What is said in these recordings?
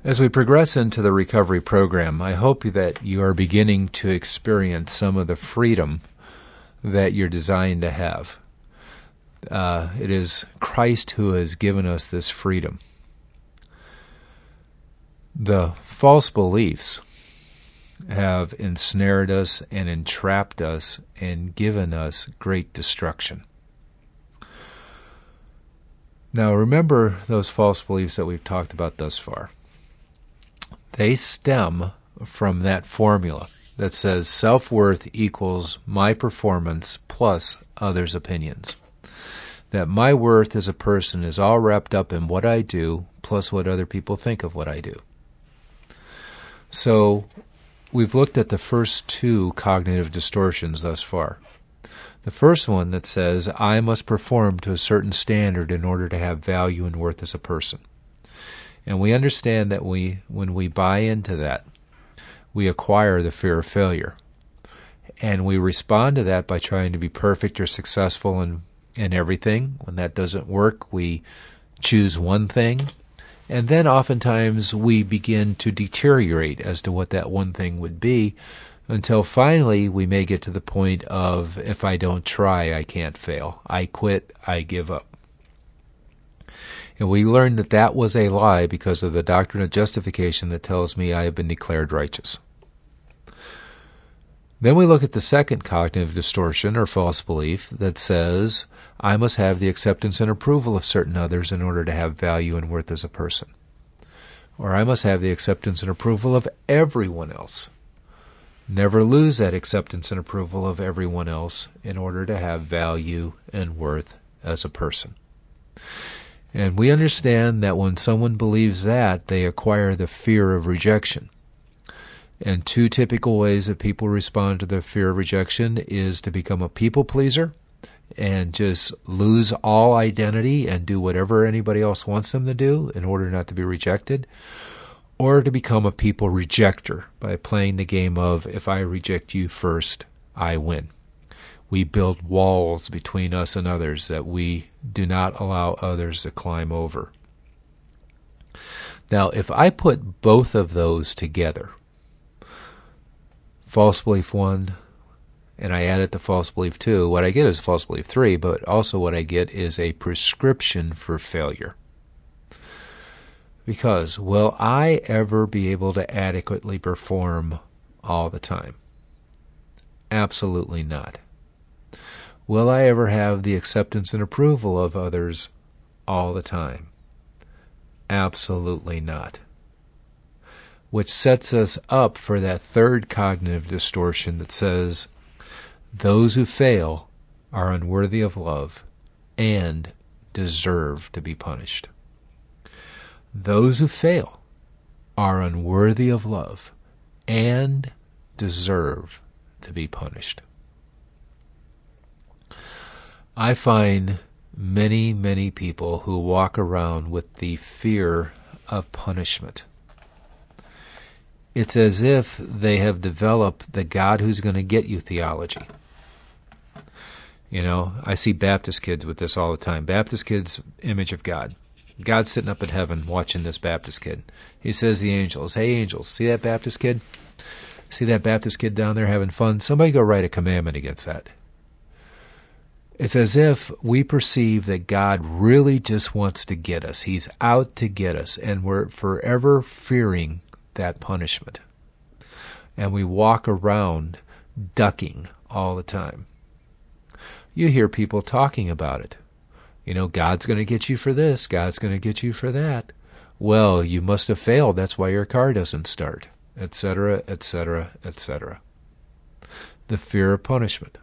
As we progress into the recovery program, I hope that you are beginning to experience some of the freedom that you're designed to have. It is Christ who has given us this freedom. The false beliefs have ensnared us and entrapped us and given us great destruction. Now remember those false beliefs that we've talked about thus far. They stem from that formula that says self-worth equals my performance plus others' opinions. That my worth as a person is all wrapped up in what I do plus what other people think of what I do. So we've looked at the first two cognitive distortions thus far. The first one that says I must perform to a certain standard in order to have value and worth as a person. And we understand that when we buy into that, we acquire the fear of failure. And we respond to that by trying to be perfect or successful in everything. When that doesn't work, we choose one thing. And then oftentimes we begin to deteriorate as to what that one thing would be, until finally we may get to the point of, if I don't try, I can't fail. I quit, I give up. And we learned that that was a lie because of the doctrine of justification that tells me I have been declared righteous. Then we look at the second cognitive distortion or false belief that says I must have the acceptance and approval of certain others in order to have value and worth as a person. Or I must have the acceptance and approval of everyone else. Never lose that acceptance and approval of everyone else in order to have value and worth as a person. And we understand that when someone believes that, they acquire the fear of rejection. And two typical ways that people respond to the fear of rejection is to become a people pleaser and just lose all identity and do whatever anybody else wants them to do in order not to be rejected, or to become a people rejecter by playing the game of, if I reject you first, I win. We build walls between us and others that we do not allow others to climb over. Now, if I put both of those together, false belief 1, and I add it to false belief 2, what I get is false belief 3, but also what I get is a prescription for failure. Because will I ever be able to adequately perform all the time? Absolutely not. Will I ever have the acceptance and approval of others all the time? Absolutely not. Which sets us up for that third cognitive distortion that says those who fail are unworthy of love and deserve to be punished. Those who fail are unworthy of love and deserve to be punished. I find many, many people who walk around with the fear of punishment. It's as if they have developed the God who's going to get you theology. You know, I see Baptist kids with this all the time. Baptist kids' image of God. God's sitting up in heaven watching this Baptist kid. He says to the angels, hey angels, see that Baptist kid? See that Baptist kid down there having fun? Somebody go write a commandment against that. It's as if we perceive that God really just wants to get us. He's out to get us, and we're forever fearing that punishment. And we walk around ducking all the time. You hear people talking about it. You know, God's going to get you for this, God's going to get you for that. Well, you must have failed, that's why your car doesn't start, etc., etc., etc. The fear of punishment.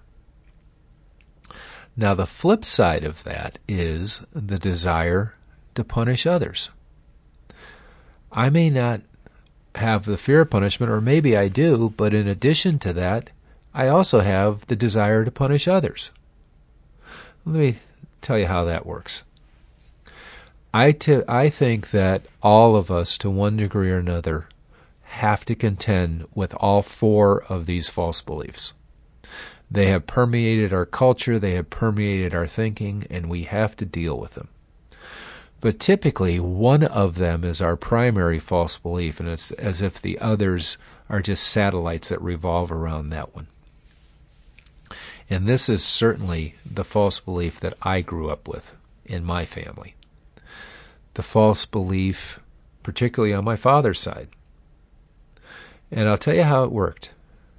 Now, the flip side of that is the desire to punish others. I may not have the fear of punishment, or maybe I do, but in addition to that, I also have the desire to punish others. Let me tell you how that works. I think that all of us, to one degree or another, have to contend with all four of these false beliefs. They have permeated our culture, they have permeated our thinking, and we have to deal with them. But typically, one of them is our primary false belief, and it's as if the others are just satellites that revolve around that one. And this is certainly the false belief that I grew up with in my family. The false belief, particularly on my father's side. And I'll tell you how it worked.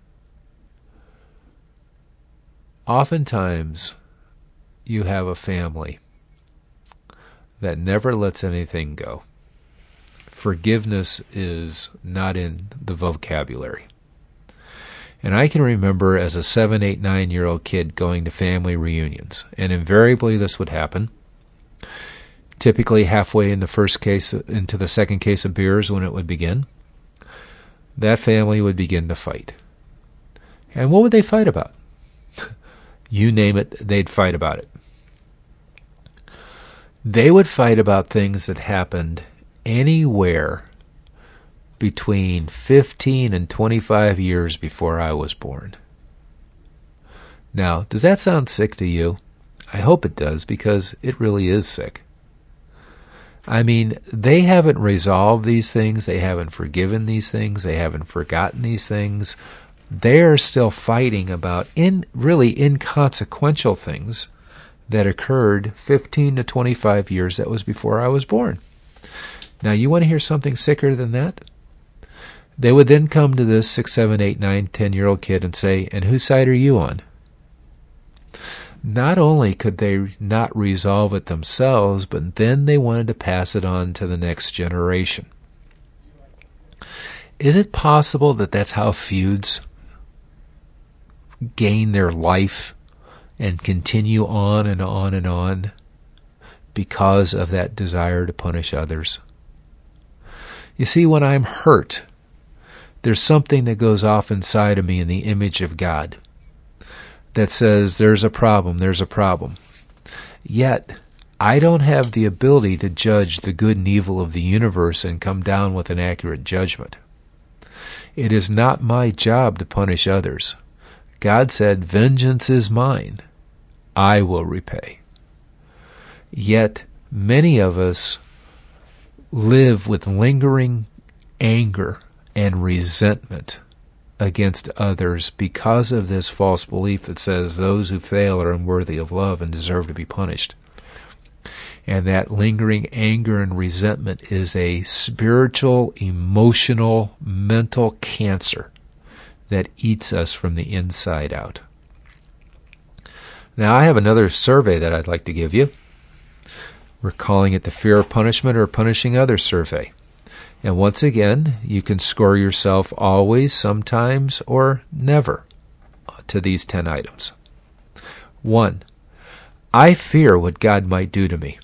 Oftentimes, you have a family that never lets anything go. Forgiveness is not in the vocabulary. And I can remember as a 7, 8, 9-year-old kid going to family reunions, and invariably this would happen. Typically halfway in the first case, into the second case of beers when it would begin, that family would begin to fight. And what would they fight about? You name it, they'd fight about it. They would fight about things that happened anywhere between 15 and 25 years before I was born. Now, does that sound sick to you? I hope it does, because it really is sick. I mean, they haven't resolved these things, they haven't forgiven these things, they haven't forgotten these things. They're still fighting about really inconsequential things that occurred 15 to 25 years that was before I was born. Now, you want to hear something sicker than that? They would then come to this 6, 7, 8, 9, 10-year-old kid and say, and whose side are you on? Not only could they not resolve it themselves, but then they wanted to pass it on to the next generation. Is it possible that that's how feuds gain their life and continue on and on and on because of that desire to punish others? You see, when I'm hurt, there's something that goes off inside of me in the image of God that says there's a problem, there's a problem. Yet, I don't have the ability to judge the good and evil of the universe and come down with an accurate judgment. It is not my job to punish others. God said, vengeance is mine. I will repay. Yet, many of us live with lingering anger and resentment against others because of this false belief that says those who fail are unworthy of love and deserve to be punished. And that lingering anger and resentment is a spiritual, emotional, mental cancer that eats us from the inside out. Now, I have another survey that I'd like to give you. We're calling it the Fear of Punishment or Punishing Others survey. And once again, you can score yourself always, sometimes, or never to these 10 items. 1. I fear what God might do to me.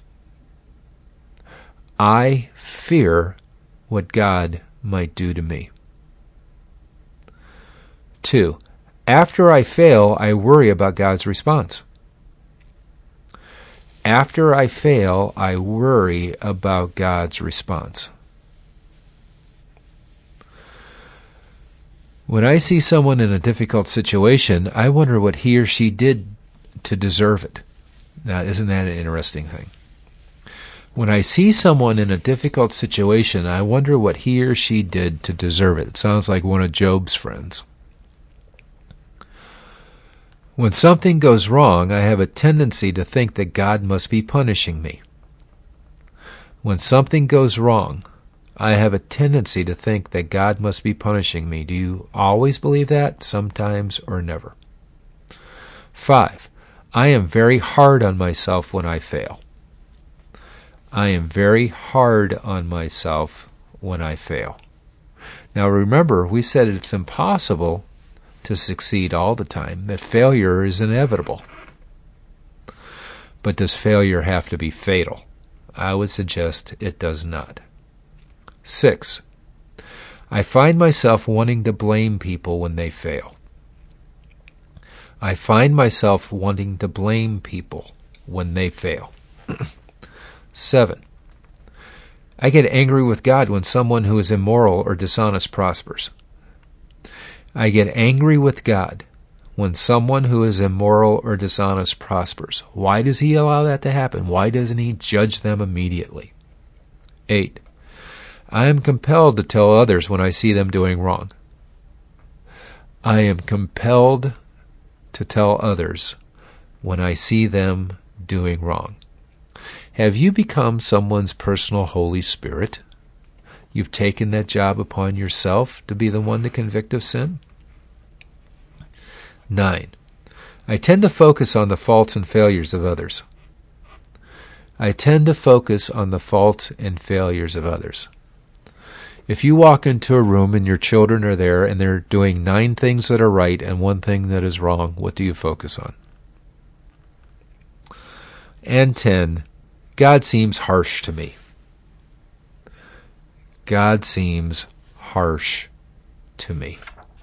I fear what God might do to me. 2. After I fail, I worry about God's response. After I fail, I worry about God's response. When I see someone in a difficult situation, I wonder what he or she did to deserve it. Now, isn't that an interesting thing? When I see someone in a difficult situation, I wonder what he or she did to deserve it. It sounds like one of Job's friends. When something goes wrong, I have a tendency to think that God must be punishing me. When something goes wrong, I have a tendency to think that God must be punishing me. Do you always believe that? Sometimes or never? 5. I am very hard on myself when I fail. I am very hard on myself when I fail. Now remember, we said it's impossible to succeed all the time, that failure is inevitable. But does failure have to be fatal? I would suggest it does not. 6. I find myself wanting to blame people when they fail. I find myself wanting to blame people when they fail. 7. I get angry with God when someone who is immoral or dishonest prospers. I get angry with God when someone who is immoral or dishonest prospers? Why does he allow that to happen? Why doesn't he judge them immediately? 8. I am compelled to tell others when I see them doing wrong. I am compelled to tell others when I see them doing wrong. Have you become someone's personal Holy Spirit? You've taken that job upon yourself to be the one to convict of sin? 9. I tend to focus on the faults and failures of others. I tend to focus on the faults and failures of others. If you walk into a room and your children are there and they're doing 9 things that are right and 1 thing that is wrong, what do you focus on? And 10, God seems harsh to me. God seems harsh to me.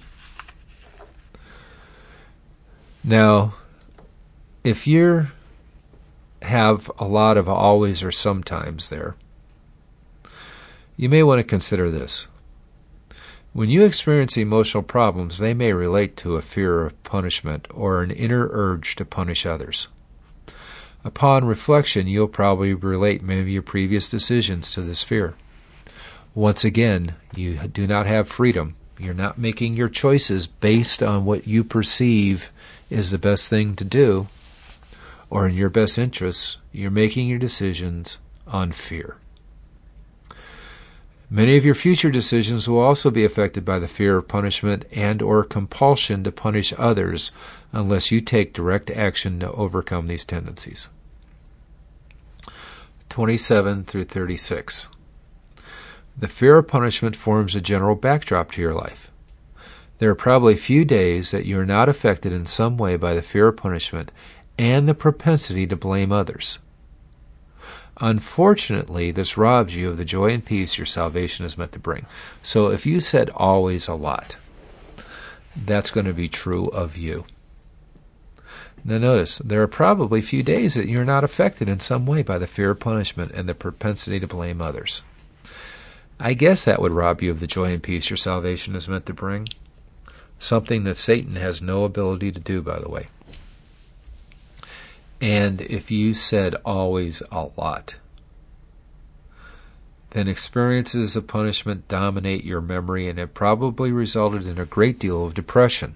Now, if you have a lot of always or sometimes there, you may want to consider this. When you experience emotional problems, they may relate to a fear of punishment or an inner urge to punish others. Upon reflection, you'll probably relate many of your previous decisions to this fear. Once again, you do not have freedom. You're not making your choices based on what you perceive is the best thing to do or in your best interests. You're making your decisions on fear. Many of your future decisions will also be affected by the fear of punishment and or compulsion to punish others unless you take direct action to overcome these tendencies. 27 through 36. The fear of punishment forms a general backdrop to your life. There are probably few days that you are not affected in some way by the fear of punishment and the propensity to blame others. Unfortunately, this robs you of the joy and peace your salvation is meant to bring. So if you said always a lot, that's going to be true of you. Now notice, there are probably few days that you're not affected in some way by the fear of punishment and the propensity to blame others. I guess that would rob you of the joy and peace your salvation is meant to bring. Something that Satan has no ability to do, by the way. And if you said always a lot, then experiences of punishment dominate your memory and have probably resulted in a great deal of depression.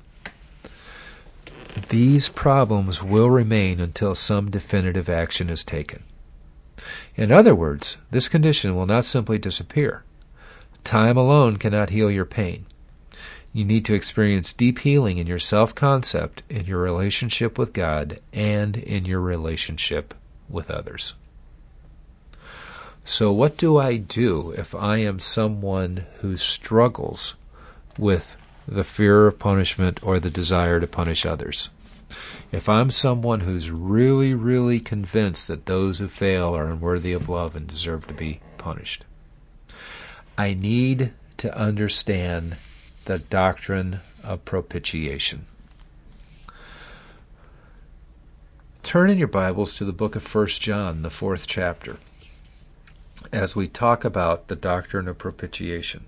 These problems will remain until some definitive action is taken. In other words, this condition will not simply disappear. Time alone cannot heal your pain. You need to experience deep healing in your self-concept, in your relationship with God, and in your relationship with others. So what do I do if I am someone who struggles with the fear of punishment or the desire to punish others? If I'm someone who's really, really convinced that those who fail are unworthy of love and deserve to be punished, I need to understand the doctrine of propitiation. Turn in your Bibles to the book of 1 John, the 4th chapter, as we talk about the doctrine of propitiation.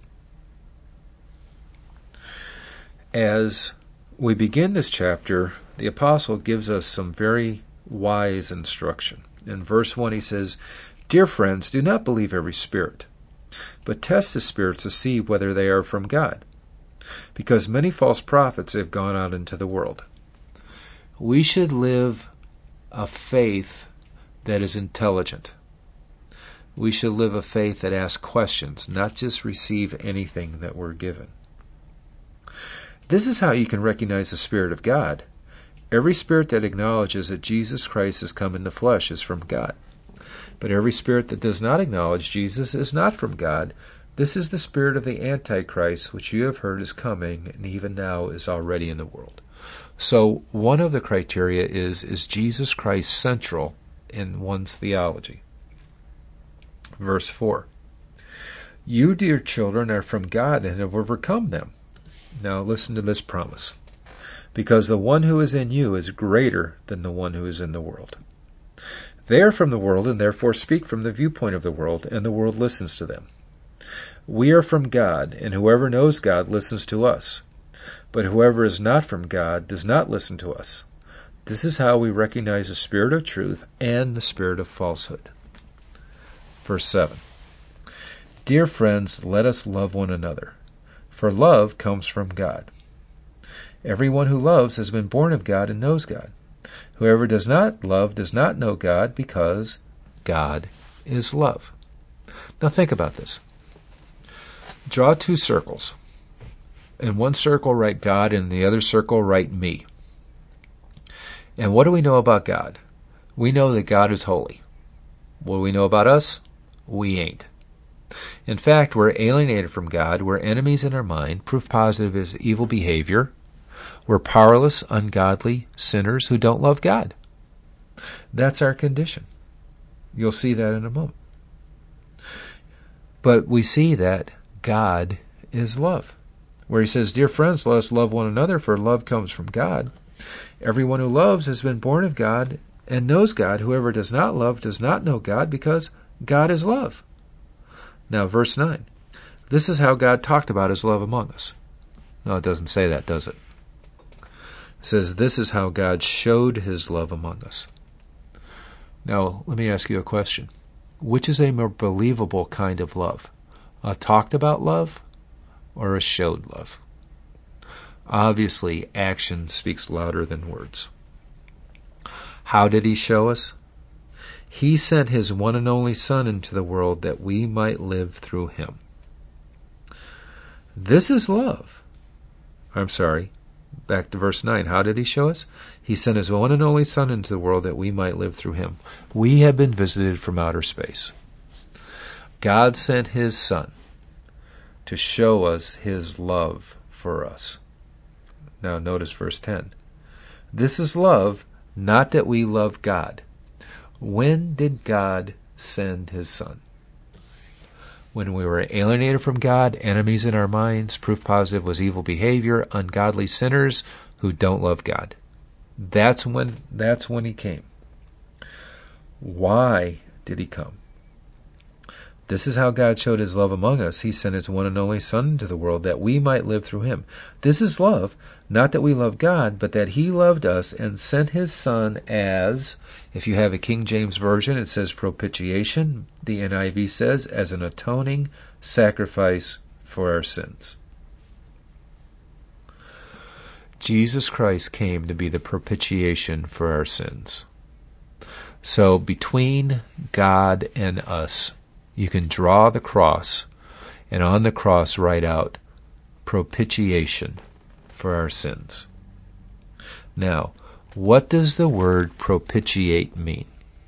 As we begin this chapter, the apostle gives us some very wise instruction. In verse 1 he says, "Dear friends, do not believe every spirit, but test the spirits to see whether they are from God, because many false prophets have gone out into the world." We should live a faith that is intelligent. We should live a faith that asks questions, not just receive anything that we're given. This is how you can recognize the Spirit of God. Every spirit that acknowledges that Jesus Christ has come in the flesh is from God. But every spirit that does not acknowledge Jesus is not from God. This is the spirit of the Antichrist, which you have heard is coming, and even now is already in the world. So one of the criteria is Jesus Christ central in one's theology? Verse 4, "You, dear children, are from God and have overcome them." Now listen to this promise. "Because the one who is in you is greater than the one who is in the world. They are from the world and therefore speak from the viewpoint of the world, and the world listens to them. We are from God, and whoever knows God listens to us. But whoever is not from God does not listen to us. This is how we recognize the spirit of truth and the spirit of falsehood. Verse 7. Dear friends, let us love one another, for love comes from God. Everyone who loves has been born of God and knows God. Whoever does not love does not know God, because God is love. Now think about this. Draw two circles. In one circle write God, and in the other circle write me. And what do we know about God? We know that God is holy. What do we know about us? We ain't. In fact, we're alienated from God. We're enemies in our mind. Proof positive is evil behavior. We're powerless, ungodly sinners who don't love God. That's our condition. You'll see that in a moment. But we see that God is love. Where he says, dear friends, let us love one another, for love comes from God. Everyone who loves has been born of God and knows God. Whoever does not love does not know God, because God is love. Now, verse 9. This is how God talked about his love among us. No, it doesn't say that, does it? It says, this is how God showed his love among us. Now, let me ask you a question. Which is a more believable kind of love? A talked about love or a showed love? Obviously, action speaks louder than words. How did he show us? He sent his one and only Son into the world that we might live through him. This is love. I'm sorry. Back to verse 9. How did he show us? He sent his one and only Son into the world that we might live through him. We have been visited from outer space. God sent his Son to show us his love for us. Now notice verse 10. This is love, not that we love God. When did God send his Son? When we were alienated from God, enemies in our minds, proof positive was evil behavior, ungodly sinners who don't love God. That's when he came. Why did he come? This is how God showed his love among us. He sent his one and only Son into the world that we might live through him. This is love, not that we love God, but that he loved us and sent his Son as, if you have a King James Version, it says propitiation. The NIV says, as an atoning sacrifice for our sins. Jesus Christ came to be the propitiation for our sins. So between God and us, you can draw the cross, and on the cross write out propitiation for our sins. Now, what does the word propitiate mean?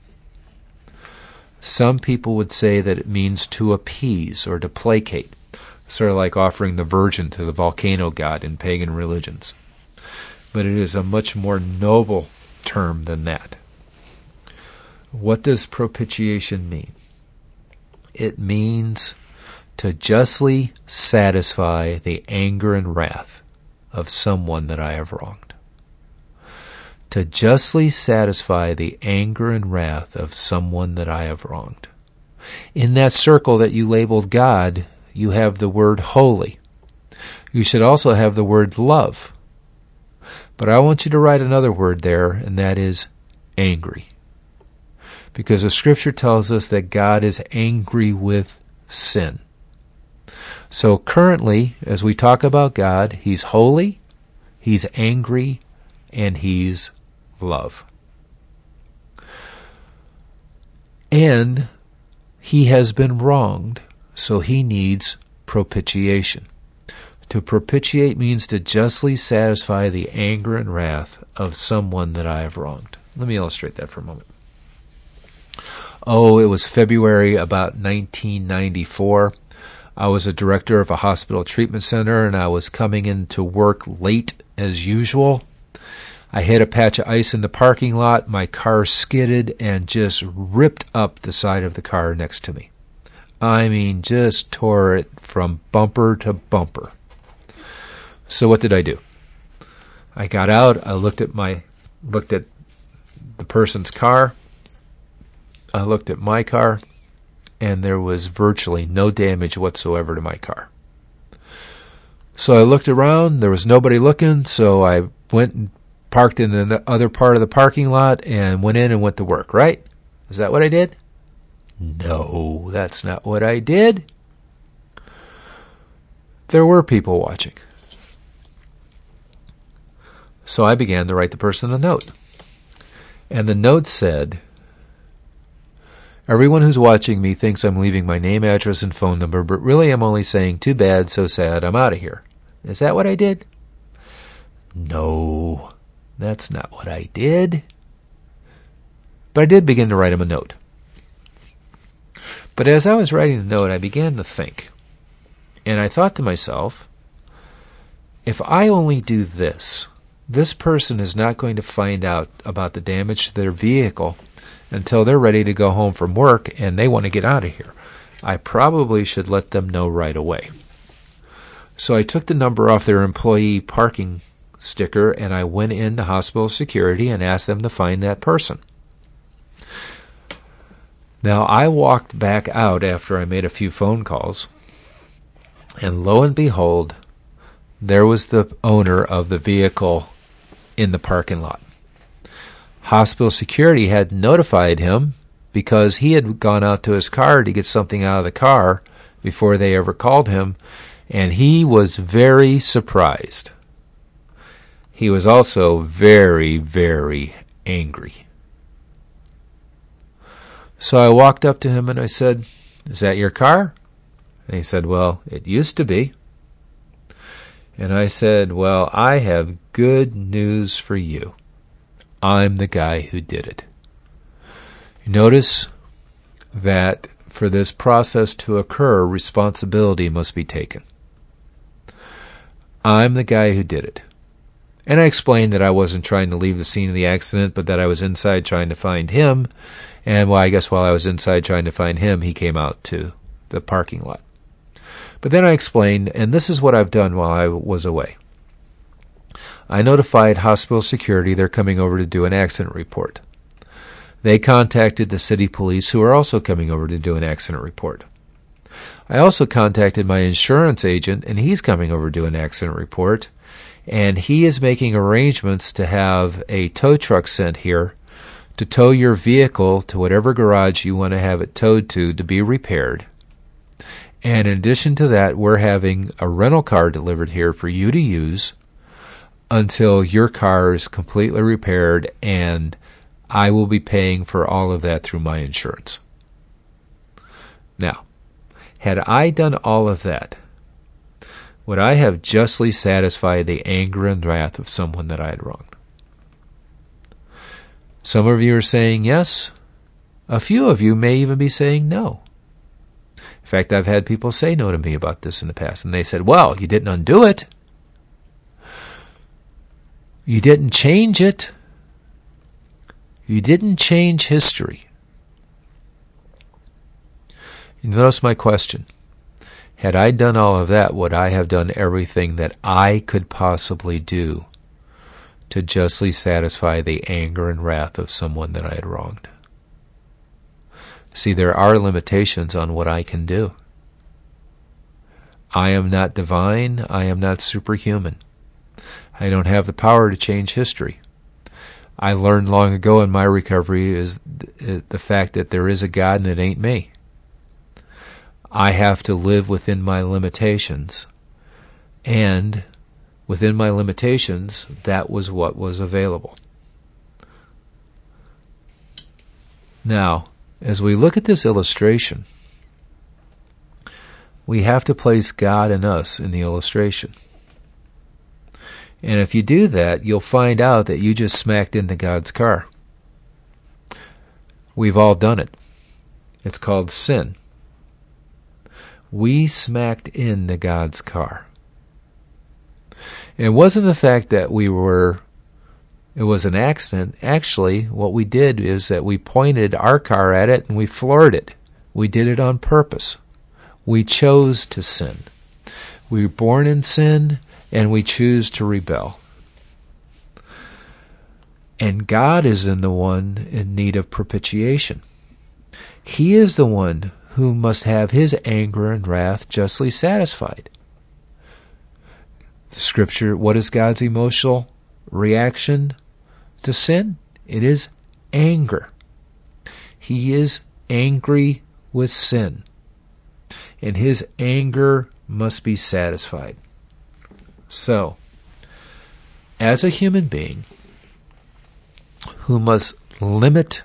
Some people would say that it means to appease or to placate, sort of like offering the virgin to the volcano god in pagan religions. But it is a much more noble term than that. What does propitiation mean? It means to justly satisfy the anger and wrath of someone that I have wronged. To justly satisfy the anger and wrath of someone that I have wronged. In that circle that you labeled God, you have the word holy. You should also have the word love. But I want you to write another word there, and that is angry. Because the Scripture tells us that God is angry with sin. So currently, as we talk about God, he's holy, he's angry, and he's love. And he has been wronged, so he needs propitiation. To propitiate means to justly satisfy the anger and wrath of someone that I have wronged. Let me illustrate that for a moment. Oh, it was February about 1994. I was a director of a hospital treatment center, and I was coming into work late as usual. I hit a patch of ice in the parking lot. My car skidded and just ripped up the side of the car next to me. I mean, just tore it from bumper to bumper. So what did I do? I got out. I looked at the person's car. I looked at my car, and there was virtually no damage whatsoever to my car. So I looked around. There was nobody looking, so I went and parked in the other part of the parking lot and went in and went to work, right? Is that what I did? No, that's not what I did. There were people watching. So I began to write the person a note. And the note said, everyone who's watching me thinks I'm leaving my name, address, and phone number, but really I'm only saying, too bad, so sad, I'm out of here. Is that what I did? No, that's not what I did. But I did begin to write him a note. But as I was writing the note, I began to think. And I thought to myself, if I only do this, this person is not going to find out about the damage to their vehicle until they're ready to go home from work and they want to get out of here. I probably should let them know right away. So I took the number off their employee parking sticker and I went into hospital security and asked them to find that person. Now, I walked back out after I made a few phone calls, and lo and behold, there was the owner of the vehicle in the parking lot. Hospital security had notified him because he had gone out to his car to get something out of the car before they ever called him, and he was very surprised. He was also very, very angry. So I walked up to him and I said, "Is that your car?" And he said, "Well, it used to be." And I said, "Well, I have good news for you. I'm the guy who did it." Notice that for this process to occur, responsibility must be taken. I'm the guy who did it. And I explained that I wasn't trying to leave the scene of the accident, but that I was inside trying to find him. And well, I guess while I was inside trying to find him, he came out to the parking lot. But then I explained, and this is what I've done while I was away. I notified hospital security they're coming over to do an accident report. They contacted the city police, who are also coming over to do an accident report. I also contacted my insurance agent, and he's coming over to do an accident report. And he is making arrangements to have a tow truck sent here to tow your vehicle to whatever garage you want to have it towed to be repaired. And in addition to that, we're having a rental car delivered here for you to use until your car is completely repaired, and I will be paying for all of that through my insurance. Now, had I done all of that, would I have justly satisfied the anger and wrath of someone that I had wronged? Some of you are saying yes. A few of you may even be saying no. In fact, I've had people say no to me about this in the past, and they said, "Well, you didn't undo it. You didn't change it. You didn't change history." You notice my question. Had I done all of that, would I have done everything that I could possibly do to justly satisfy the anger and wrath of someone that I had wronged? See, there are limitations on what I can do. I am not divine. I am not superhuman. I don't have the power to change history. I learned long ago in my recovery is the fact that there is a God and it ain't me. I have to live within my limitations. And within my limitations, that was what was available. Now, as we look at this illustration, we have to place God and us in the illustration. And if you do that, you'll find out that you just smacked into God's car. We've all done it. It's called sin. We smacked into God's car. And it wasn't the fact that it was an accident. Actually, what we did is that we pointed our car at it and we floored it. We did it on purpose. We chose to sin. We were born in sin, and we choose to rebel. And God is the one in need of propitiation. He is the one who must have his anger and wrath justly satisfied. The Scripture, what is God's emotional reaction to sin? It is anger. He is angry with sin, and his anger must be satisfied. So, as a human being who must limit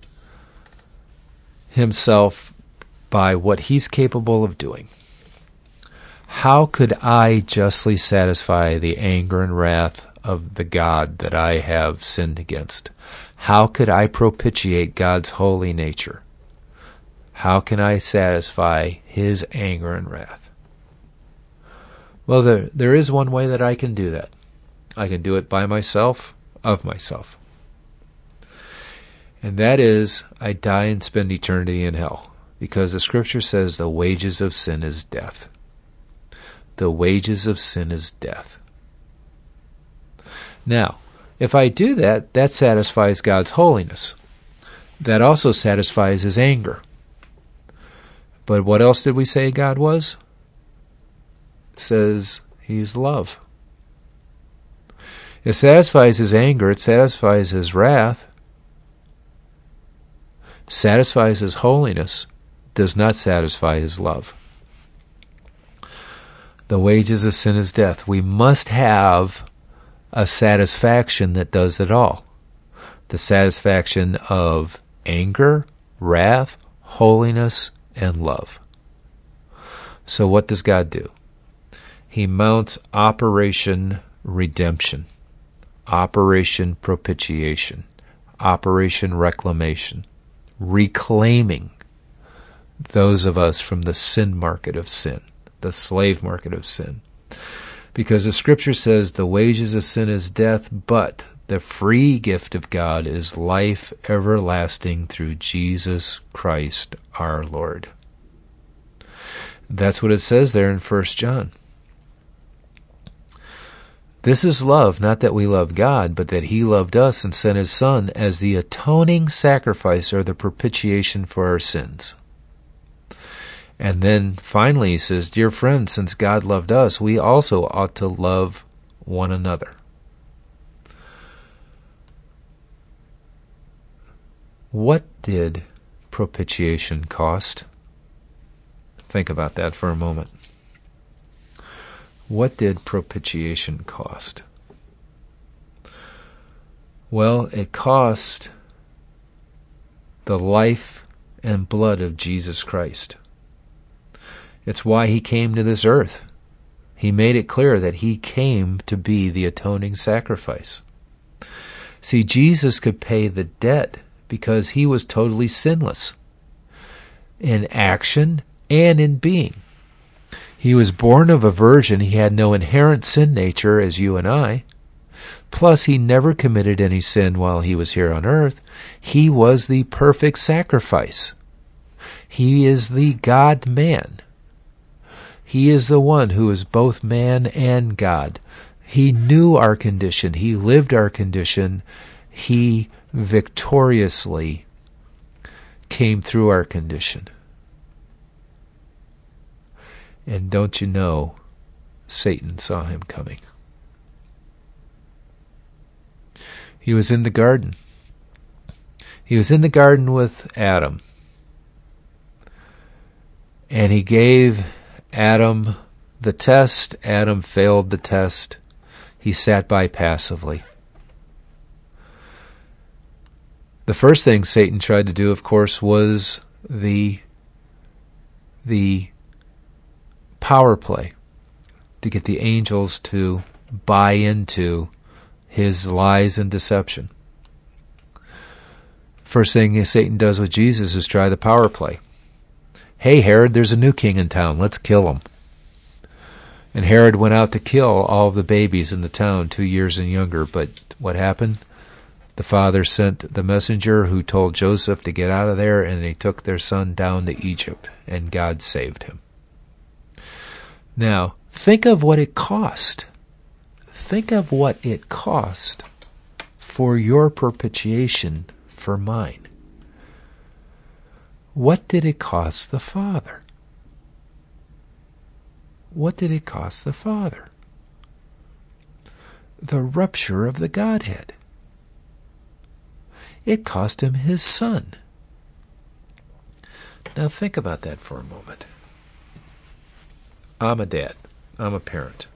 himself by what he's capable of doing, how could I justly satisfy the anger and wrath of the God that I have sinned against? How could I propitiate God's holy nature? How can I satisfy his anger and wrath? Well, there is one way that I can do that. I can do it by myself, of myself. And that is, I die and spend eternity in hell. Because the Scripture says the wages of sin is death. The wages of sin is death. Now, if I do that, that satisfies God's holiness. That also satisfies his anger. But what else did we say God was? It says he's love. It satisfies his anger. It satisfies his wrath. Satisfies his holiness. Does not satisfy his love. The wages of sin is death. We must have a satisfaction that does it all. The satisfaction of anger, wrath, holiness, and love. So what does God do? He mounts Operation Redemption, Operation Propitiation, Operation Reclamation, reclaiming those of us from the sin market of sin, the slave market of sin. Because the Scripture says the wages of sin is death, but the free gift of God is life everlasting through Jesus Christ our Lord. That's what it says there in 1 John. This is love, not that we love God, but that he loved us and sent his Son as the atoning sacrifice or the propitiation for our sins. And then finally he says, dear friends, since God loved us, we also ought to love one another. What did propitiation cost? Think about that for a moment. What did propitiation cost? Well, it cost the life and blood of Jesus Christ. It's why he came to this earth. He made it clear that he came to be the atoning sacrifice. See, Jesus could pay the debt because he was totally sinless in action and in being. He was born of a virgin. He had no inherent sin nature as you and I. Plus, he never committed any sin while he was here on earth. He was the perfect sacrifice. He is the God-man. He is the one who is both man and God. He knew our condition. He lived our condition. He victoriously came through our condition. And don't you know, Satan saw him coming. He was in the garden. He was in the garden with Adam. And he gave Adam the test. Adam failed the test. He sat by passively. The first thing Satan tried to do, of course, was the power play to get the angels to buy into his lies and deception. First thing Satan does with Jesus is try the power play. Hey, Herod, there's a new king in town. Let's kill him. And Herod went out to kill all the babies in the town 2 years and younger. But what happened? The father sent the messenger who told Joseph to get out of there, and they took their son down to Egypt, and God saved him. Now, think of what it cost. Think of what it cost for your propitiation for mine. What did it cost the Father? What did it cost the Father? the rupture of the Godhead. It cost him his son. Now think about that for a moment. I'm a dad. I'm a parent.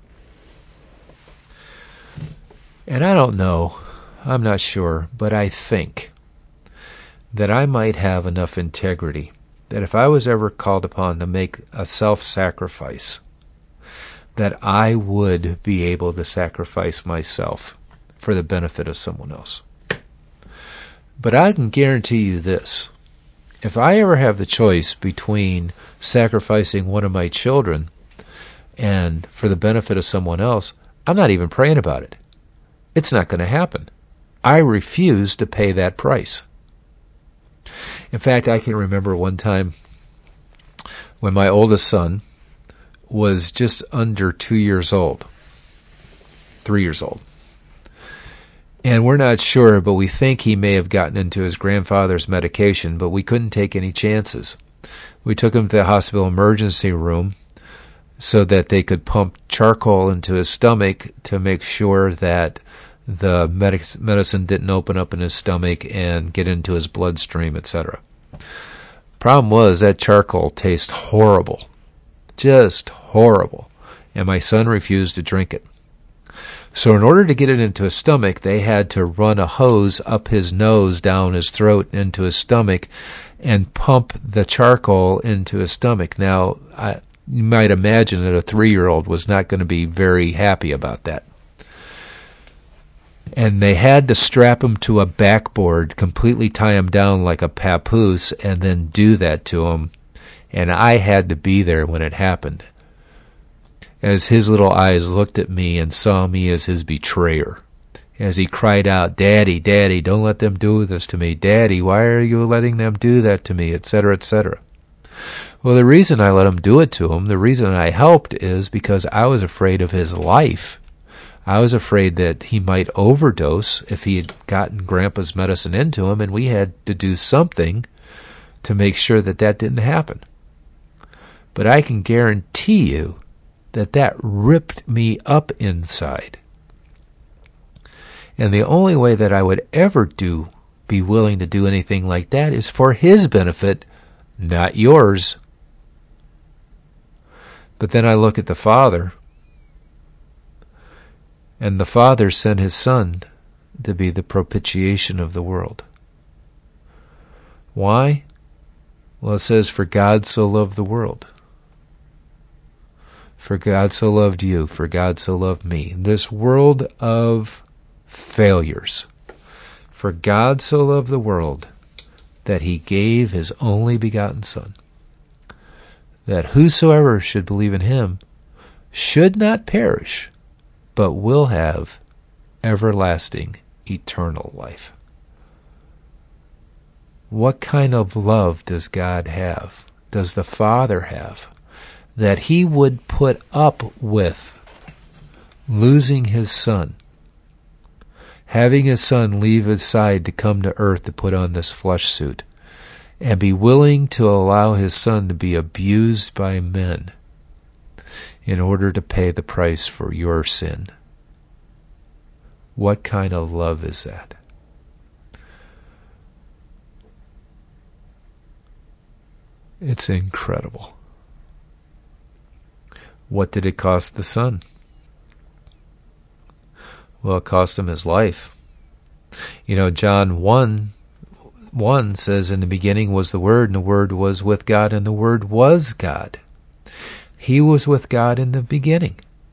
And I don't know, I'm not sure, but I think that I might have enough integrity that if I was ever called upon to make a self-sacrifice, that I would be able to sacrifice myself for the benefit of someone else. But I can guarantee you this. If I ever have the choice between sacrificing one of my children and for the benefit of someone else, I'm not even praying about it. It's not going to happen. I refuse to pay that price. In fact, I can remember one time when my oldest son was just under 2 years old, 3 years old. And we're not sure, but we think he may have gotten into his grandfather's medication, but we couldn't take any chances. We took him to the hospital emergency room so that they could pump charcoal into his stomach to make sure that the medicine didn't open up in his stomach and get into his bloodstream, etc. Problem was that charcoal tastes horrible. Just horrible. And my son refused to drink it. So in order to get it into his stomach, they had to run a hose up his nose, down his throat, into his stomach, and pump the charcoal into his stomach. Now, you might imagine that a 3-year-old was not going to be very happy about that. And they had to strap him to a backboard, completely tie him down like a papoose, and then do that to him. And I had to be there when it happened, as his little eyes looked at me and saw me as his betrayer, as he cried out, "Daddy, Daddy, don't let them do this to me. Daddy, why are you letting them do that to me?" etc., etc. Well, the reason I let him do it to him, the reason I helped, is because I was afraid of his life. I was afraid that he might overdose if he had gotten Grandpa's medicine into him, and we had to do something to make sure that that didn't happen. But I can guarantee you that that ripped me up inside. And the only way that I would ever be willing to do anything like that is for his benefit, not yours. But then I look at the Father, and the Father sent his Son to be the propitiation of the world. Why? Well, it says, "For God so loved the world." For God so loved you, for God so loved me. This world of failures. For God so loved the world that he gave his only begotten Son, that whosoever should believe in him should not perish, but will have everlasting, eternal life. What kind of love does God have? Does the Father have? That he would put up with losing his Son, having his Son leave his side to come to earth to put on this flesh suit, and be willing to allow his Son to be abused by men in order to pay the price for your sin. What kind of love is that? It's incredible. What did it cost the Son? Well, it cost him his life. You know, John 1 says, "In the beginning was the Word, and the Word was with God, and the Word was God." He was with God in the beginning.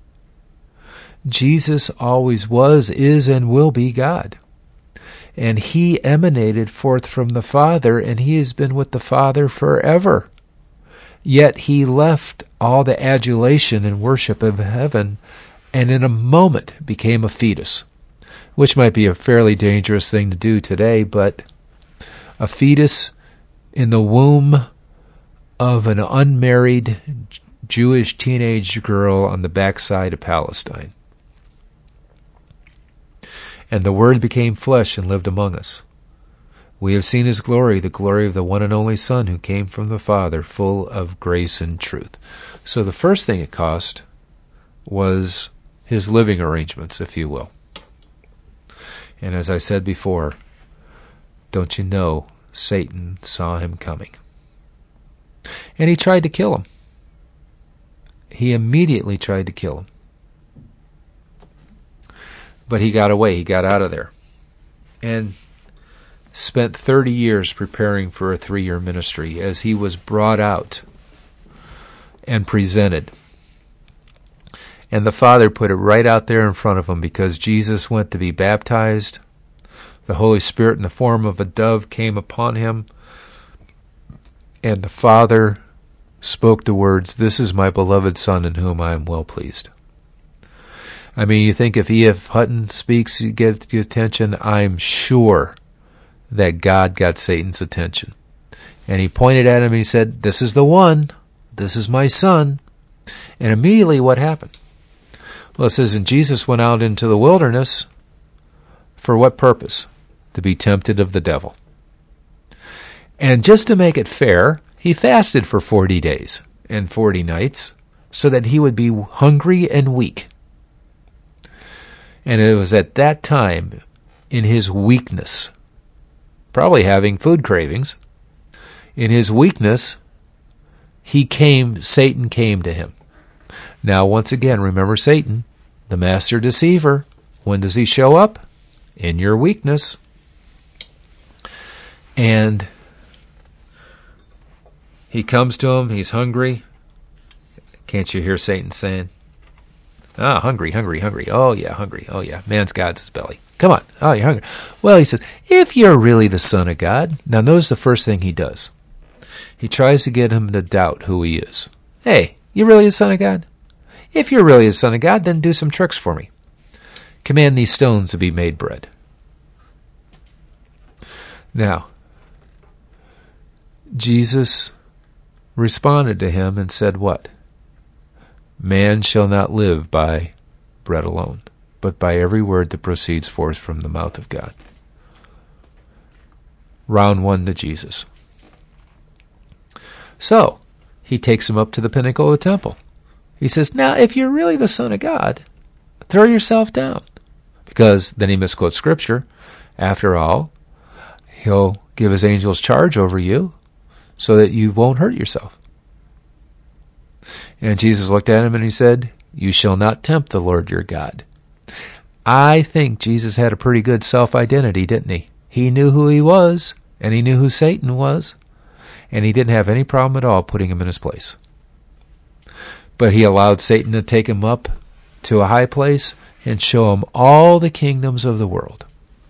Jesus always was, is, and will be God. And he emanated forth from the Father, and he has been with the Father forever. Yet he left all the adulation and worship of heaven and in a moment became a fetus, which might be a fairly dangerous thing to do today, but a fetus in the womb of an unmarried Jewish teenage girl on the backside of Palestine. And the Word became flesh and lived among us. We have seen his glory, the glory of the one and only Son who came from the Father, full of grace and truth. So the first thing it cost was his living arrangements, if you will. And as I said before, don't you know, Satan saw him coming. And he tried to kill him. He immediately tried to kill him. But he got away. He got out of there. And spent 30 years preparing for a 3-year ministry as he was brought out and presented. And the Father put it right out there in front of him, because Jesus went to be baptized. The Holy Spirit in the form of a dove came upon him. And the Father spoke the words, "This is my beloved Son in whom I am well pleased." I mean, you think if E.F. Hutton speaks, you get attention. I'm sure that God got Satan's attention. And he pointed at him and he said, "This is the one. This is my Son." And immediately what happened? Well, it says, and Jesus went out into the wilderness for what purpose? To be tempted of the devil. And just to make it fair, he fasted for 40 days and 40 nights so that he would be hungry and weak. And it was at that time, in his weakness, probably having food cravings, in his weakness, Satan came to him. Now, once again, remember Satan, the master deceiver. When does he show up? In your weakness. And he comes to him, he's hungry. Can't you hear Satan saying, hungry, hungry, hungry. Oh, yeah, hungry. Oh, yeah, man's God's his belly. Come on. Oh, you're hungry. Well, he says, if you're really the Son of God. Now, notice the first thing he does. He tries to get him to doubt who he is. Hey, you really the Son of God? If you're really the Son of God, then do some tricks for me. Command these stones to be made bread. Now, Jesus responded to him and said what? Man shall not live by bread alone, but by every word that proceeds forth from the mouth of God. Round one to Jesus. So, he takes him up to the pinnacle of the temple. He says, now, if you're really the Son of God, throw yourself down. Because then he misquotes Scripture. After all, he'll give his angels charge over you so that you won't hurt yourself. And Jesus looked at him and he said, you shall not tempt the Lord your God. I think Jesus had a pretty good self-identity, didn't he? He knew who he was, and he knew who Satan was, and he didn't have any problem at all putting him in his place. But he allowed Satan to take him up to a high place and show him all the kingdoms of the world.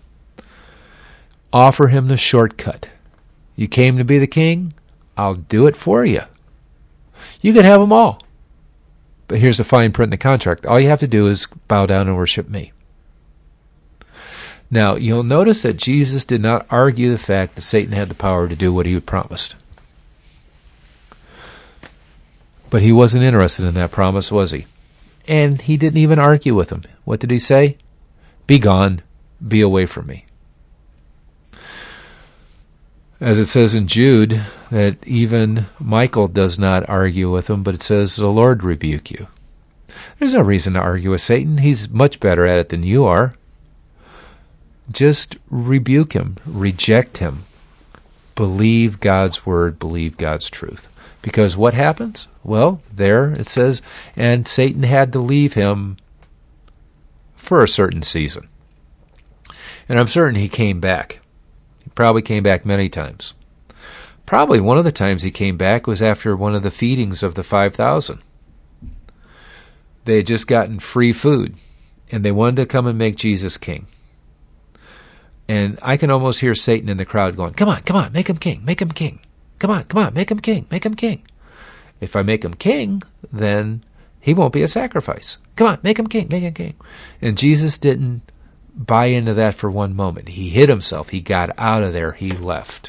Offer him the shortcut. You came to be the king? I'll do it for you. You can have them all. But here's the fine print in the contract. All you have to do is bow down and worship me. Now, you'll notice that Jesus did not argue the fact that Satan had the power to do what he had promised. But he wasn't interested in that promise, was he? And he didn't even argue with him. What did he say? Be gone. Be away from me. As it says in Jude, that even Michael does not argue with him, but it says, the Lord rebuke you. There's no reason to argue with Satan. He's much better at it than you are. Just rebuke him. Reject him. Believe God's word. Believe God's truth. Because what happens? Well, there it says, and Satan had to leave him for a certain season. And I'm certain he came back. He probably came back many times. Probably one of the times he came back was after one of the feedings of the 5,000. They had just gotten free food, and they wanted to come and make Jesus king. And I can almost hear Satan in the crowd going, come on, make him king, make him king. Come on, make him king, make him king. If I make him king, then he won't be a sacrifice. Come on, make him king, make him king. And Jesus didn't buy into that for one moment. He hid himself. He got out of there. He left.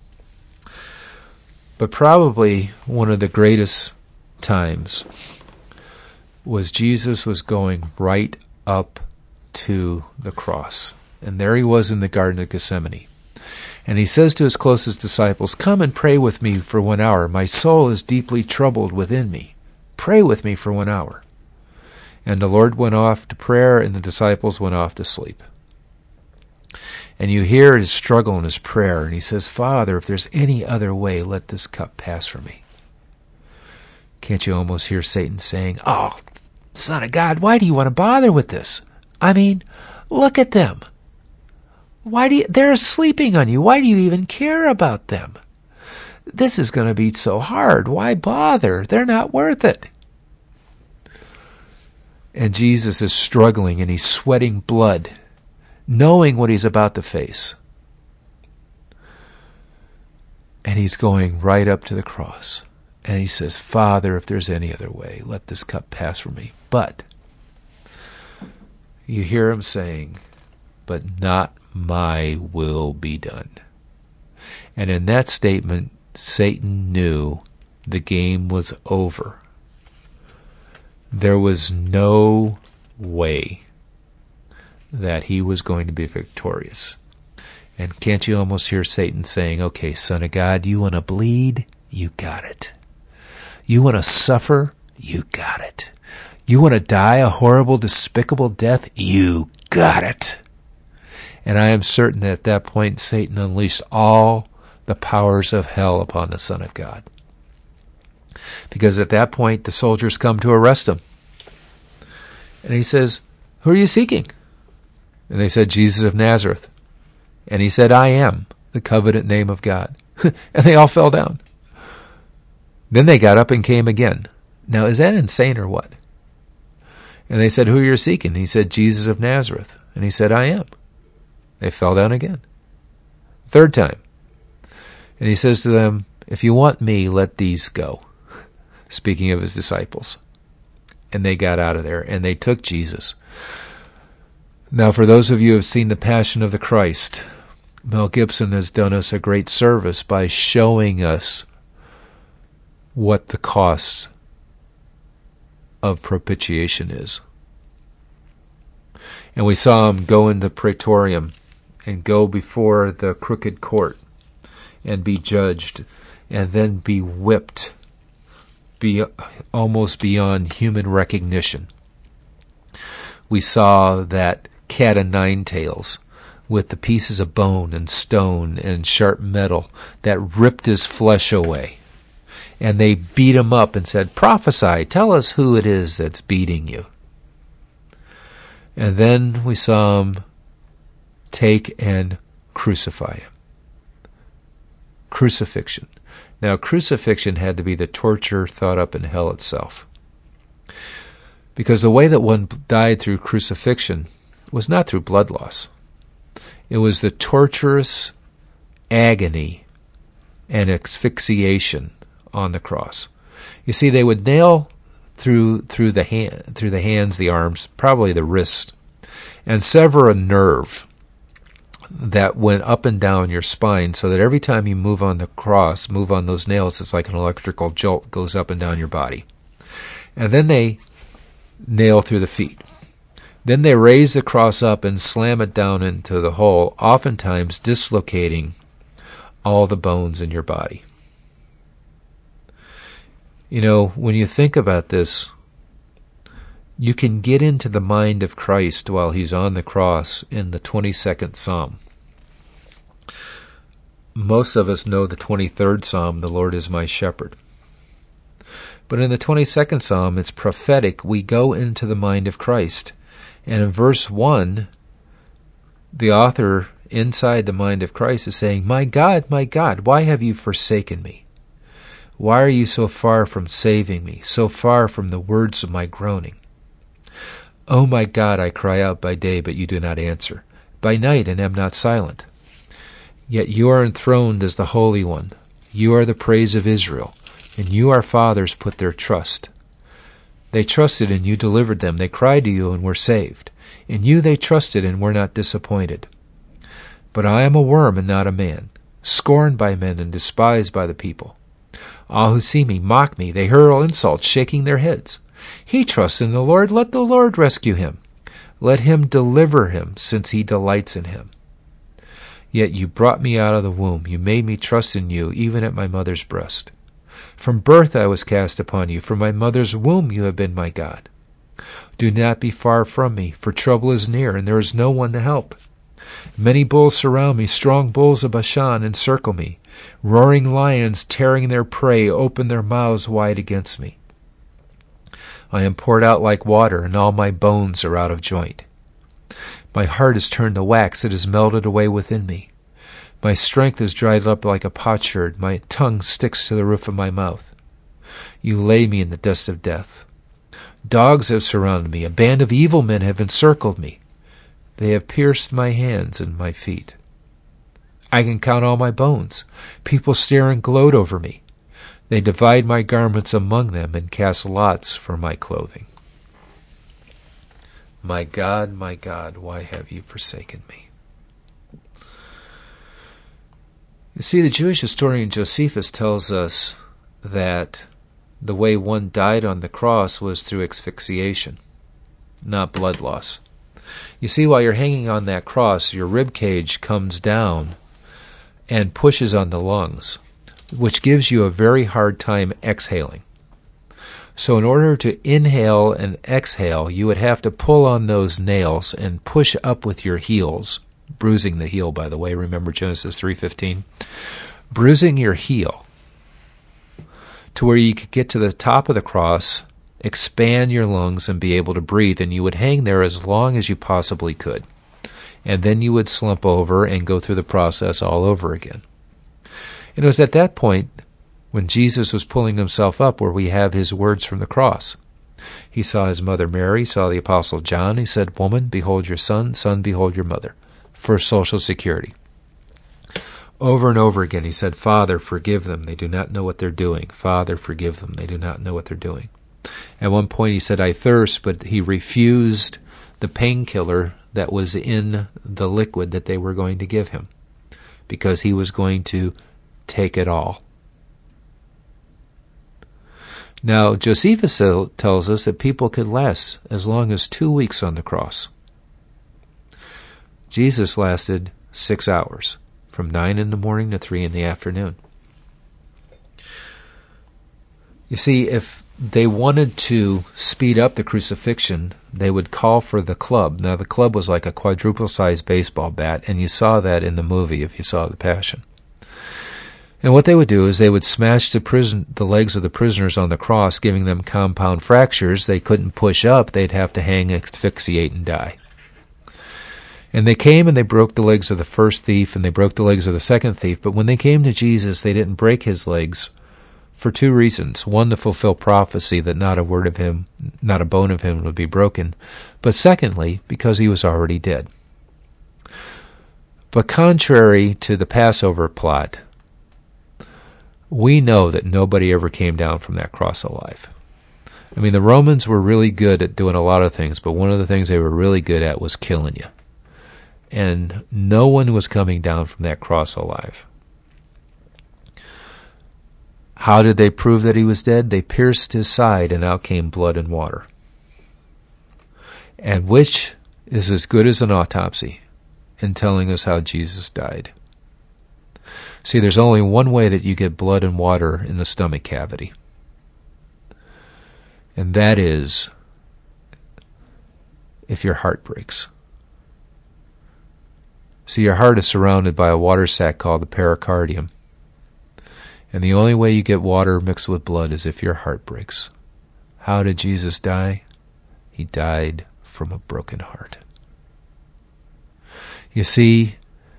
But probably one of the greatest times was Jesus was going right up to the cross. And there he was in the Garden of Gethsemane. And he says to his closest disciples, come and pray with me for 1 hour. My soul is deeply troubled within me. Pray with me for 1 hour. And the Lord went off to prayer, and the disciples went off to sleep. And you hear his struggle in his prayer, and he says, Father, if there's any other way, let this cup pass from me. Can't you almost hear Satan saying, oh, Son of God, why do you want to bother with this? I mean, look at them. They're sleeping on you. Why do you even care about them? This is going to be so hard. Why bother? They're not worth it. And Jesus is struggling, and he's sweating blood, knowing what he's about to face. And he's going right up to the cross. And he says, Father, if there's any other way, let this cup pass from me. But you hear him saying, but not my will be done. And in that statement, Satan knew the game was over. There was no way that he was going to be victorious. And can't you almost hear Satan saying, okay, Son of God, you want to bleed? You got it. You want to suffer? You got it. You want to die a horrible, despicable death? You got it. And I am certain that at that point, Satan unleashed all the powers of hell upon the Son of God. Because at that point, the soldiers come to arrest him. And he says, who are you seeking? And they said, Jesus of Nazareth. And he said, I am the covenant name of God. And they all fell down. Then they got up and came again. Now, is that insane or what? And they said, who are you seeking? He said, Jesus of Nazareth. And he said, I am. They fell down again. Third time. And he says to them, if you want me, let these go. Speaking of his disciples. And they got out of there, and they took Jesus. Now, for those of you who have seen The Passion of the Christ, Mel Gibson has done us a great service by showing us what the cost of propitiation is. And we saw him go into Praetorium and go before the crooked court and be judged and then be whipped almost beyond human recognition. We saw that cat o' nine tails with the pieces of bone and stone and sharp metal that ripped his flesh away. And they beat him up and said, prophesy, tell us who it is that's beating you. And then we saw him take and crucify him. Crucifixion. Now, crucifixion had to be the torture thought up in hell itself. Because the way that one died through crucifixion was not through blood loss. It was the torturous agony and asphyxiation on the cross. You see, they would nail through the hands, the arms, probably the wrist, and sever a nerve that went up and down your spine, so that every time you move on the cross, move on those nails, it's like an electrical jolt goes up and down your body. And then they nail through the feet. Then they raise the cross up and slam it down into the hole, oftentimes dislocating all the bones in your body. You know, when you think about this, you can get into the mind of Christ while he's on the cross in the 22nd Psalm. Most of us know the 23rd Psalm, the Lord is my shepherd. But in the 22nd Psalm, it's prophetic. We go into the mind of Christ. And in verse 1, the author inside the mind of Christ is saying, my God, why have you forsaken me? Why are you so far from saving me, so far from the words of my groaning? Oh my God, I cry out by day, but you do not answer, by night, and am not silent. Yet you are enthroned as the Holy One. You are the praise of Israel. In you our fathers put their trust. They trusted and you delivered them. They cried to you and were saved. In you they trusted and were not disappointed. But I am a worm and not a man, scorned by men and despised by the people. All who see me mock me. They hurl insults, shaking their heads. He trusts in the Lord. Let the Lord rescue him. Let him deliver him, since he delights in him. Yet you brought me out of the womb. You made me trust in you, even at my mother's breast. From birth I was cast upon you. From my mother's womb you have been my God. Do not be far from me, for trouble is near, and there is no one to help. Many bulls surround me, strong bulls of Bashan encircle me. Roaring lions, tearing their prey, open their mouths wide against me. I am poured out like water, and all my bones are out of joint. My heart is turned to wax, it is melted away within me. My strength is dried up like a potsherd, my tongue sticks to the roof of my mouth. You lay me in the dust of death. Dogs have surrounded me, a band of evil men have encircled me. They have pierced my hands and my feet. I can count all my bones. People stare and gloat over me. They divide my garments among them and cast lots for my clothing. My God, why have you forsaken me? You see, the Jewish historian Josephus tells us that the way one died on the cross was through asphyxiation, not blood loss. You see, while you're hanging on that cross, your rib cage comes down and pushes on the lungs, which gives you a very hard time exhaling. So in order to inhale and exhale, you would have to pull on those nails and push up with your heels, bruising the heel, by the way. Remember Genesis 3:15? Bruising your heel to where you could get to the top of the cross, expand your lungs, and be able to breathe, and you would hang there as long as you possibly could. And then you would slump over and go through the process all over again. And it was at that point, when Jesus was pulling himself up, where we have his words from the cross. He saw his mother Mary, saw the Apostle John. He said, "Woman, behold your son. Son, behold your mother." For Social Security. Over and over again, he said, "Father, forgive them. They do not know what they're doing. Father, forgive them. They do not know what they're doing." At one point, he said, "I thirst," but he refused the painkiller that was in the liquid that they were going to give him, because he was going to take it all. Now, Josephus tells us that people could last as long as 2 weeks on the cross. Jesus lasted 6 hours, from 9 in the morning to 3 in the afternoon. You see, if they wanted to speed up the crucifixion, they would call for the club. Now, the club was like a quadruple-sized baseball bat, and you saw that in the movie if you saw The Passion. And what they would do is they would smash the legs of the prisoners on the cross, giving them compound fractures. They couldn't push up. They'd have to hang, asphyxiate, and die. And they came and they broke the legs of the first thief, and they broke the legs of the second thief. But when they came to Jesus, they didn't break his legs for 2 reasons. One, to fulfill prophecy that not a word of him, not a bone of him would be broken. But secondly, because he was already dead. But contrary to the Passover plot, we know that nobody ever came down from that cross alive. I mean, the Romans were really good at doing a lot of things, but one of the things they were really good at was killing you. And no one was coming down from that cross alive. How did they prove that he was dead? They pierced his side, and out came blood and water. And which is as good as an autopsy in telling us how Jesus died. See, there's only one way that you get blood and water in the stomach cavity. And that is if your heart breaks. See, your heart is surrounded by a water sac called the pericardium. And the only way you get water mixed with blood is if your heart breaks. How did Jesus die? He died from a broken heart. You see,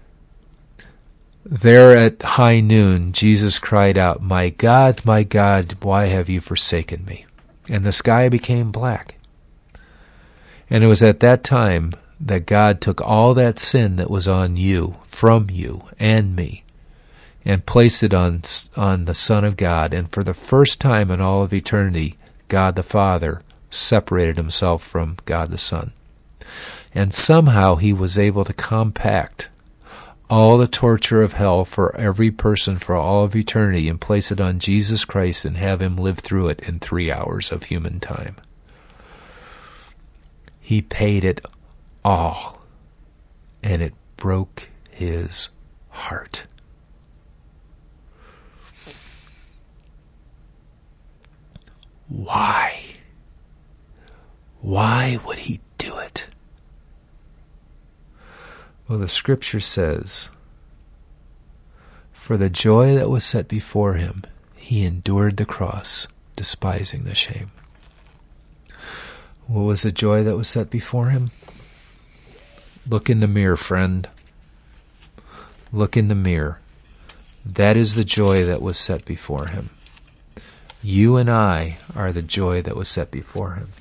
there at high noon, Jesus cried out, my God, why have you forsaken me?" And the sky became black. And it was at that time that God took all that sin that was on you, from you, and me, and placed it on the Son of God. And for the first time in all of eternity, God the Father separated himself from God the Son. And somehow he was able to compact all the torture of hell for every person for all of eternity and place it on Jesus Christ and have him live through it in 3 hours of human time. He paid it all, and it broke his heart. Why? Why would he do it? Well, the scripture says, for the joy that was set before him, he endured the cross, despising the shame. What was the joy that was set before him? Look in the mirror, friend. Look in the mirror. That is the joy that was set before him. You and I are the joy that was set before him.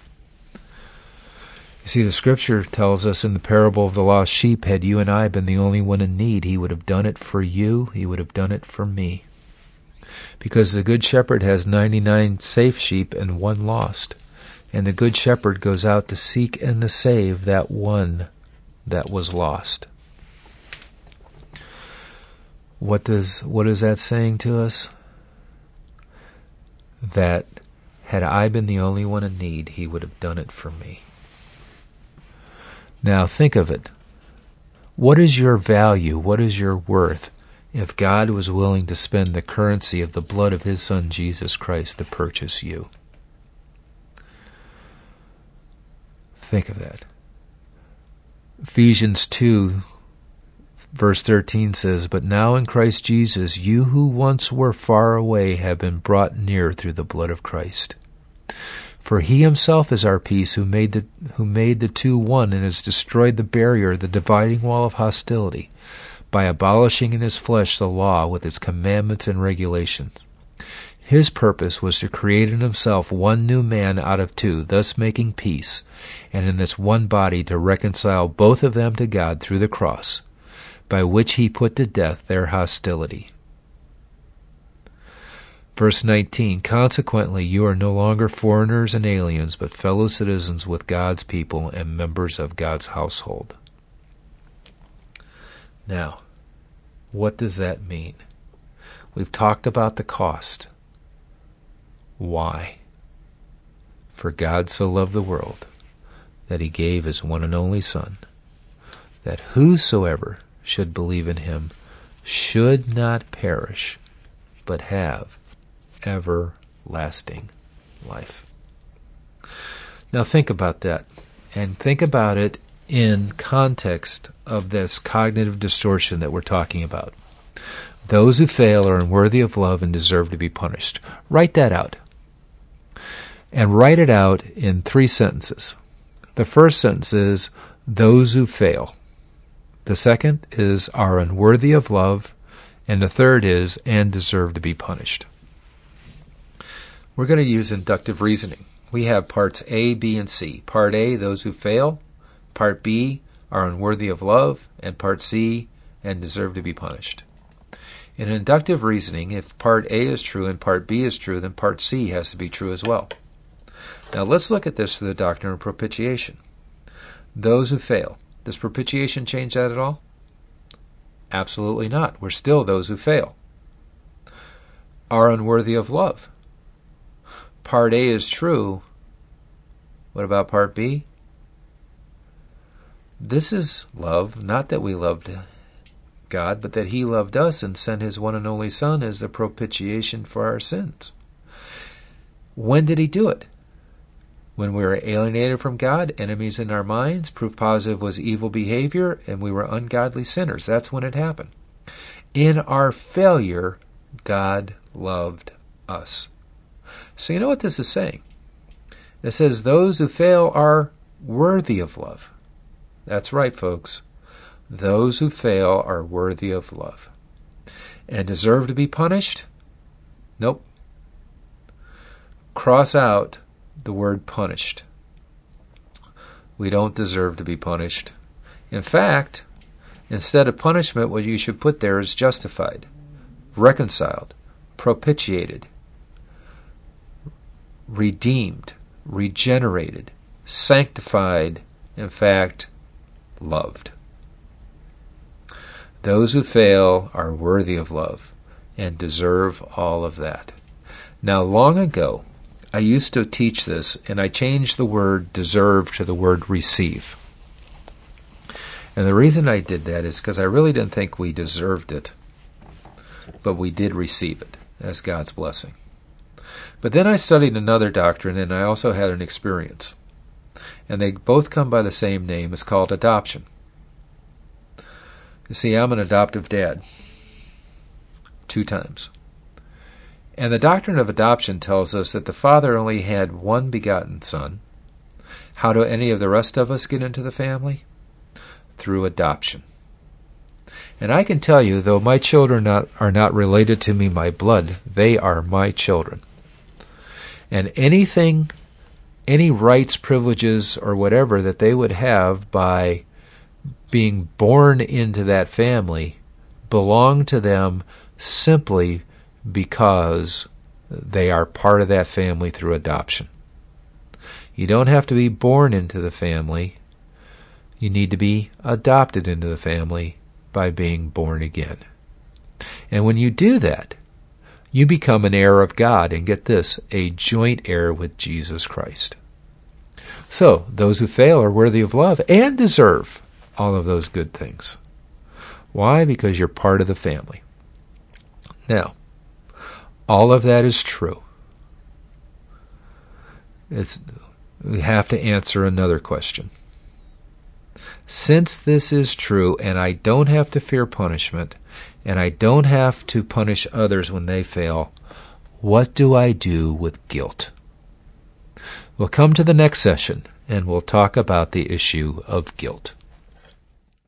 You see, the scripture tells us in the parable of the lost sheep, had you and I been the only one in need, he would have done it for you, he would have done it for me. Because the good shepherd has 99 safe sheep and one lost. And the good shepherd goes out to seek and to save that one that was lost. What is that saying to us? That had I been the only one in need, he would have done it for me. Now think of it. What is your value? What is your worth if God was willing to spend the currency of the blood of his Son Jesus Christ to purchase you? Think of that. Ephesians 2 verse 13 says, but now in Christ Jesus, you who once were far away have been brought near through the blood of Christ. For he himself is our peace, who made the two one and has destroyed the barrier, the dividing wall of hostility, by abolishing in his flesh the law with its commandments and regulations. His purpose was to create in himself one new man out of two, thus making peace, and in this one body to reconcile both of them to God through the cross, by which he put to death their hostility. Verse 19, consequently, you are no longer foreigners and aliens, but fellow citizens with God's people and members of God's household. Now, what does that mean? We've talked about the cost. Why? For God so loved the world that he gave his one and only Son, that whosoever should believe in him should not perish, but have everlasting life. Now think about that, and think about it in context of this cognitive distortion that we're talking about. Those who fail are unworthy of love and deserve to be punished. Write that out. And write it out in 3 sentences. The first sentence is, those who fail. The second is, are unworthy of love. And the third is, and deserve to be punished. We're going to use inductive reasoning. We have parts A, B, and C. Part A, those who fail. Part B, are unworthy of love. And part C, and deserve to be punished. In inductive reasoning, if part A is true and part B is true, then part C has to be true as well. Now let's look at this through the doctrine of propitiation. Those who fail. Does propitiation change that at all? Absolutely not. We're still those who fail. Are unworthy of love. Part A is true. What about part B? This is love, not that we loved God, but that he loved us and sent his one and only Son as the propitiation for our sins. When did he do it? When we were alienated from God, enemies in our minds, proof positive was evil behavior, and we were ungodly sinners. That's when it happened. In our failure, God loved us. So you know what this is saying? It says those who fail are worthy of love. That's right, folks. Those who fail are worthy of love. And deserve to be punished? Nope. Cross out the word punished. We don't deserve to be punished. In fact, instead of punishment, what you should put there is justified, reconciled, propitiated, redeemed, regenerated, sanctified, in fact, loved. Those who fail are worthy of love and deserve all of that. Now, long ago, I used to teach this, and I changed the word deserve to the word receive. And the reason I did that is because I really didn't think we deserved it, but we did receive it as God's blessing. But then I studied another doctrine, and I also had an experience. And they both come by the same name. It's called adoption. You see, I'm an adoptive dad. 2 times. And the doctrine of adoption tells us that the Father only had one begotten Son. How do any of the rest of us get into the family? Through adoption. And I can tell you, though my children are not related to me by blood, they are my children. And anything, any rights, privileges, or whatever that they would have by being born into that family belong to them simply because they are part of that family through adoption. You don't have to be born into the family. You need to be adopted into the family by being born again. And when you do that, you become an heir of God, and get this, a joint heir with Jesus Christ. So, those who fail are worthy of love and deserve all of those good things. Why? Because you're part of the family. Now, all of that is true. We have to answer another question. Since this is true, and I don't have to fear punishment, and I don't have to punish others when they fail, what do I do with guilt? We'll come to the next session, and we'll talk about the issue of guilt.